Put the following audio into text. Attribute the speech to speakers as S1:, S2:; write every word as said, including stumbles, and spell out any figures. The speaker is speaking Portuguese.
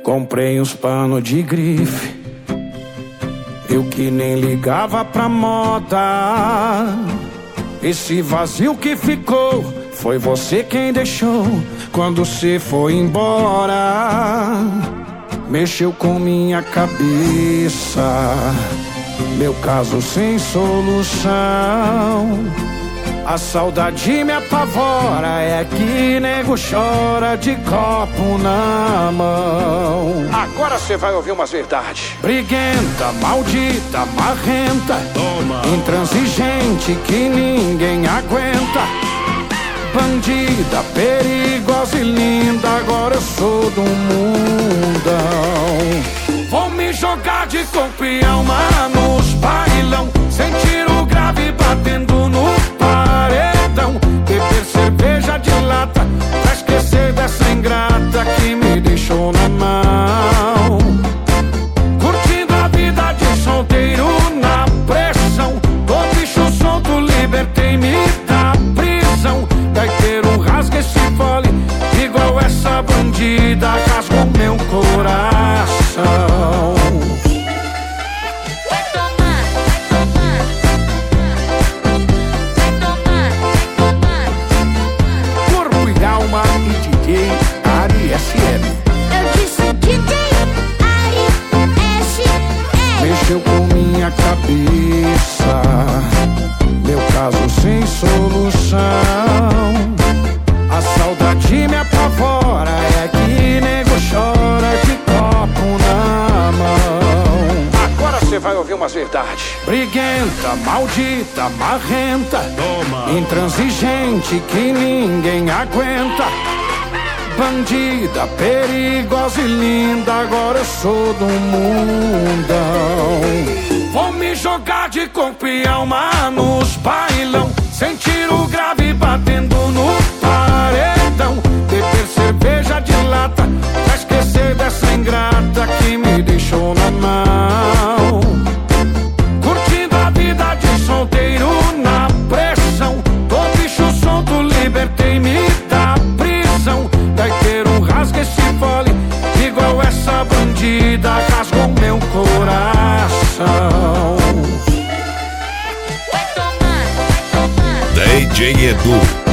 S1: Comprei uns panos de grife, eu que nem ligava pra moda. Esse vazio que ficou, foi você quem deixou quando cê foi embora. Mexeu com minha cabeça, meu caso sem solução. A saudade me apavora, é que nego chora de copo na mão.
S2: Agora cê vai ouvir umas verdades.
S1: Briguenta, maldita, marrenta,
S2: toma.
S1: Intransigente que ninguém aguenta. Bandida, perigosa e linda, agora eu sou do mundão. Vou me jogar de corpo e alma nos bailão, sentir o grave batendo no paredão. Beber cerveja de lata pra esquecer dessa ingrata que me deixou na mão. Curtindo a vida de solteiro na pressão, tô bicho solto, libertei-me da prisão. Gaiteiro, rasga esse fole, igual essa bandida rasgou meu coração.
S3: Vai tomar, vai tomar, vai tomar, vai tomar.
S1: Corpo e alma e D J Ari S M.
S3: Eu disse D J Ari S M.
S1: Mexeu com minha cabeça, meu caso sem solução. A saudade me apavora, é que nego chora de copo na mão.
S2: Agora cê vai ouvir umas verdades.
S1: Briguenta, maldita, marrenta,
S2: toma.
S1: Intransigente que ninguém aguenta. Bandida, perigosa e linda, agora eu sou do mundão. Vou me jogar de corpo e alma nos bailão, sentir o grave batendo no paredão. Beber cerveja de lata pra esquecer dessa ingrata que me deixou na mão. Curtindo a vida de solteiro na pressão, tô bicho solto, libertei-me da prisão. Gaiteiro, rasga esse fole, igual essa bandida rasgou meu coração.
S3: Vai tomar, vai tomar.
S4: D J Edu.